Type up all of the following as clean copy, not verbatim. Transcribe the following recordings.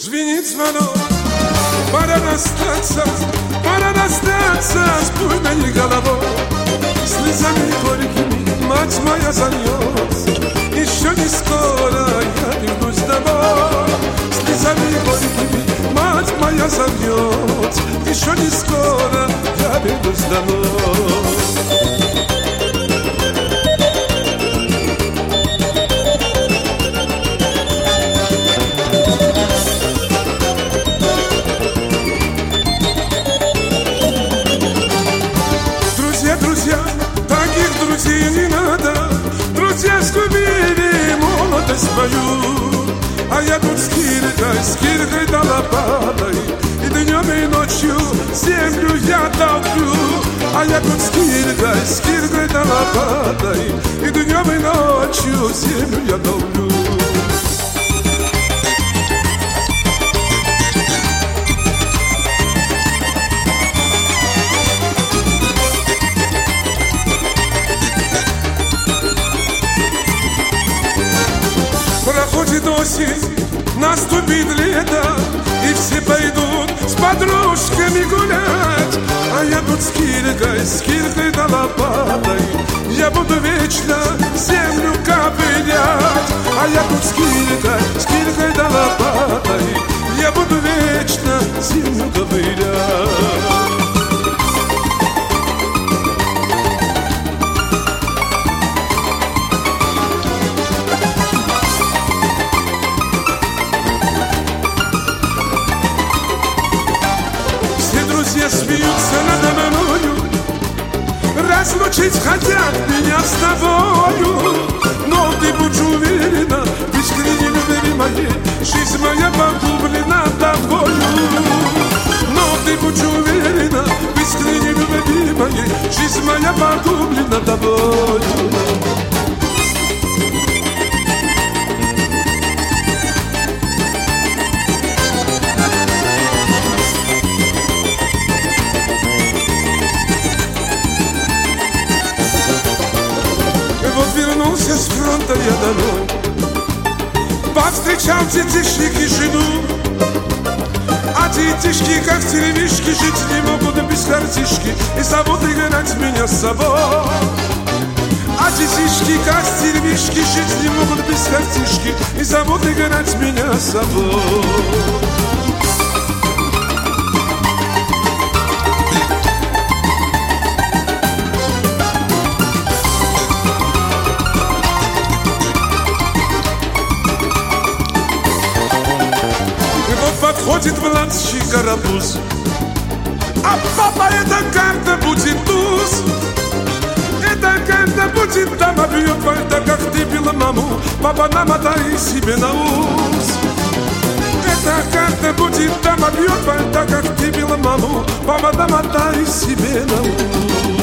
Звенит звонок, пора расстаться с буйной головой. Слезами горькими мать моя зальется, еще не скоро я вернусь домой. Слезами горькими мать моя зальется, еще не скоро я вернусь домой. Друзей не надо, друзья сгубили молодость мою. А я тут с киркой да лопатой, и днем и ночью землю я толплю. А я тут с киркой да лопатой, и днем и ночью землю я толплю. Проходит осень, наступит лето, и все пойдут с подружками гулять. А я тут с киркой да лопатой, я буду вечно землю ковырять. А я тут с киркой да лопатой, я буду вечно землю ковырять. Смеются надо мною, разлучить хотят меня с тобою. Но ты будь уверена, в искренней любви моей жизнь моя погублена тобою. Но ты будь уверена, в искренней любви моей жизнь моя погублена тобою. Вернулся с фронта я домой, повстречал детишек и жену. А детишки, как деревишки, жить не могут без картишки и зовут играть меня с собой. А детишки, как деревишки, жить не могут без картишки и зовут играть меня с собой. Подходит младший карапуз, а папа, эта карта будет туз. Эта карта будет дама бьет вальта, как ты била маму. Папа, намотай себе на ус. Эта карта будет дама бьет вальта, как ты била маму. Папа, намотай себе на ус.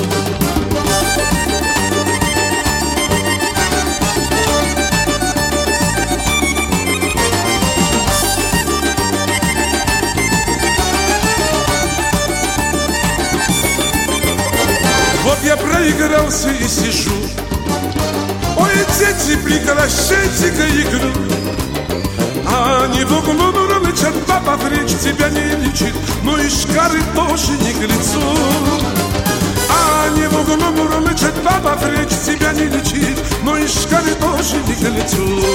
Вот я проигрался и сижу. Ой, дети, прекращайте-ка игру. А они в углу рычат, папа речь тебя не лечит, но и шкары тоже не к лицу. А они в углу рычат, папа речь тебя не лечит, но и шкары тоже не к лицу.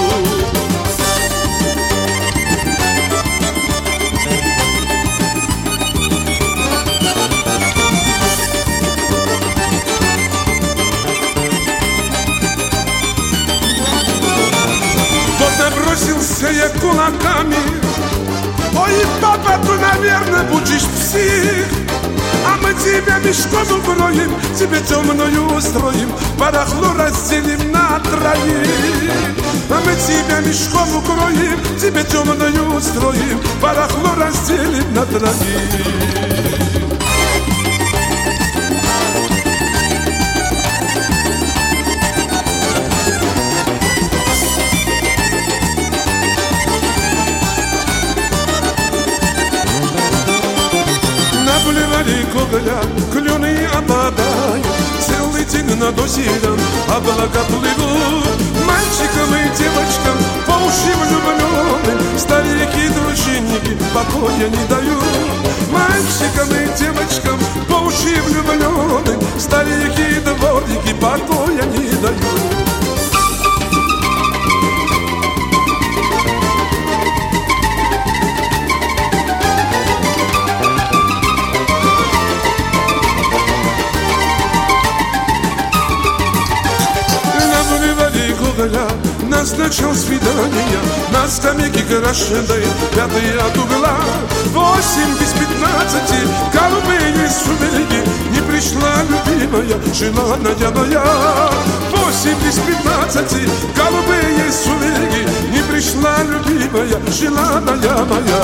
Набросился я кулаками. Ой, папа, ты, наверное, будешь псих. А мы тебя мешком укроем, тебе темную устроим, барахло разделим на троих. А мы тебя мешком укроем, тебе темную устроим, барахло разделим на троих. Наплевали гоголя, клюны опадают, целый день над озером облака плывут. Мальчикам и девочкам, по уши влюбленным, старики дружи мученики покоя не дают. Мальчикам и девочкам по уши влюблены, старики и дворники покоя не дают. Назначил свидание на скамейке крашеной, 5 от угла, 8 без 15, голубые сумерки, не пришла любимая, желанная моя. 8 без 15, голубые сумерки, не пришла любимая, желанная моя.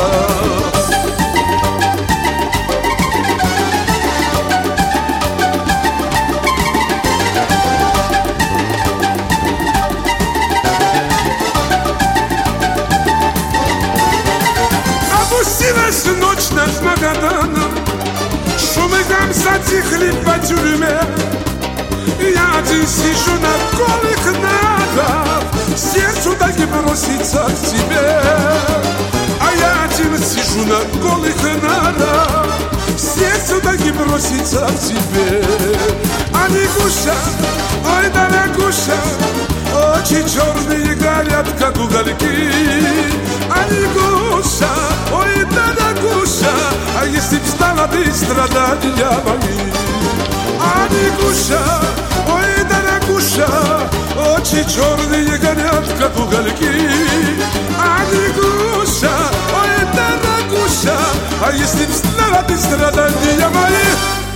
Опустилась ночь над Магаданом, шумы гам затихли по тюрьме. Я один сижу на голых ногах, сердцу так и бросится к тебе. А я один сижу на голых ногах, сердцу так и бросится к тебе. Они гуся, ой, дорогуша, очи черные горят, как угольки. Они гуся, ой, дорогуша, а если б стала ты страдания мои? Они гуся, ой, дорогуша, очи черные горят, как угольки. Они гуся, ой, дорогуша, а если б стала ты страдания мои?